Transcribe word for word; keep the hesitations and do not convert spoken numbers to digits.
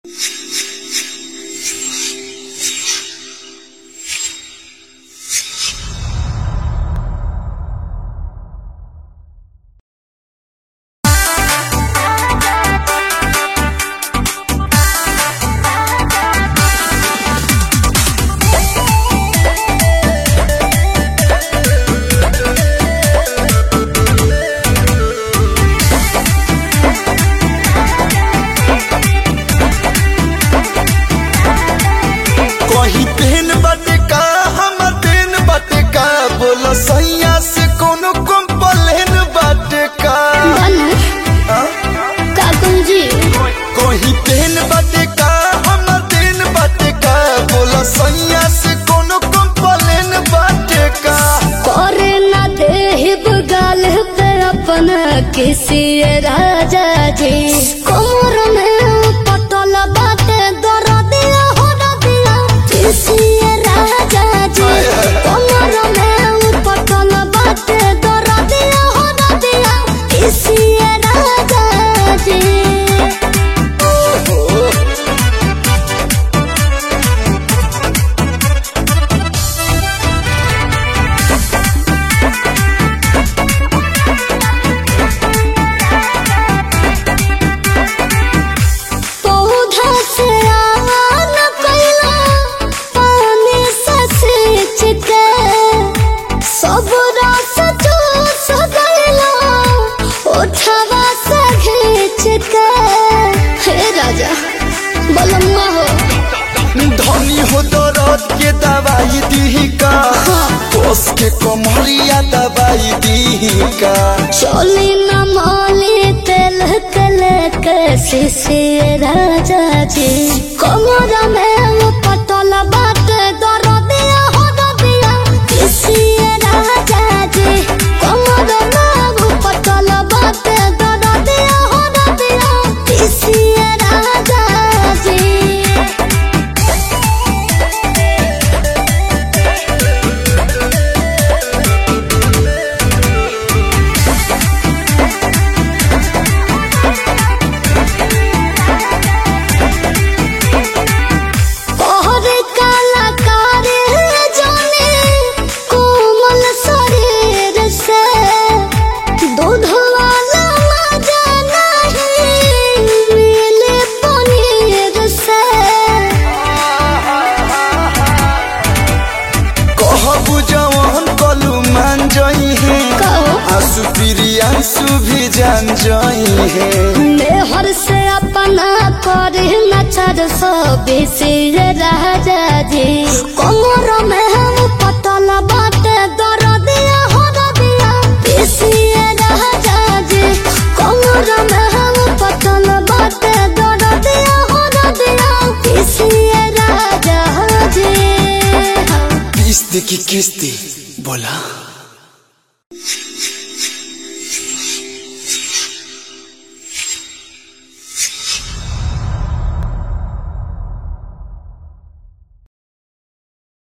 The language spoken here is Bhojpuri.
सैया से कोनो कंप्लेन बाटे का जी कोई पेन बाटे का हम दिन बाटे का बोला सैया से कोनो कंप्लेन बाटे का करे ना देहिब गाल पे अपना किसी राजा जी कोमर में पटल बाटे दर दिया हो दिया किसी राजा जी कोमर में पटल बाटे दर दिया हो दिया किसी राजा जी। धनी हो दर्द के दवाई दी का कोस के कमरिया दवाई दी का चोली न मोली तेल तेल कैसी से राजा जी कमर में वो पटल बाटे दर दिया हो दिया किसी राजा जी कमर में वो पटल बाटे दर दिया हो दिया किसी राजा जी। आंसू भी जान जाई है मेहर से अपना करे नचर सो बेसी राजा जी कमर में हम पटल बाटे दर दिया हो दिया बेसी राजा जी कमर में हम पटल बाटे दर दिया हो दिया बेसी राजा जी। किस्ती की किस्ती बोला।